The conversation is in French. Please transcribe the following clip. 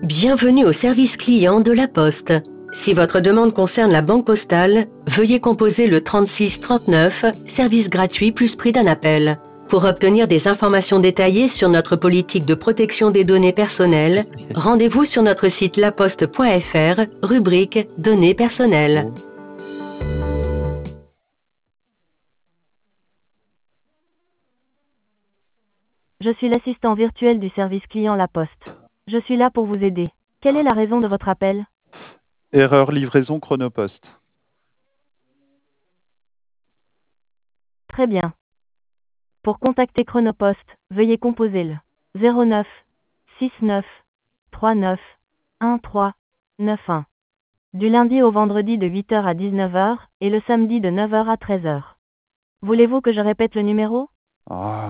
Bienvenue au service client de La Poste. Si votre demande concerne la banque postale, veuillez composer le 36 39, service gratuit plus prix d'un appel. Pour obtenir des informations détaillées sur notre politique de protection des données personnelles, rendez-vous sur notre site laposte.fr, rubrique Données personnelles. Je suis l'assistant virtuel du service client La Poste. Je suis là pour vous aider. Quelle est la raison de votre appel? Erreur livraison Chronopost. Très bien. Pour contacter Chronopost, veuillez composer le 09 69 39 13 91 du lundi au vendredi de 8h à 19h et le samedi de 9h à 13h. Voulez-vous que je répète le numéro? Ah.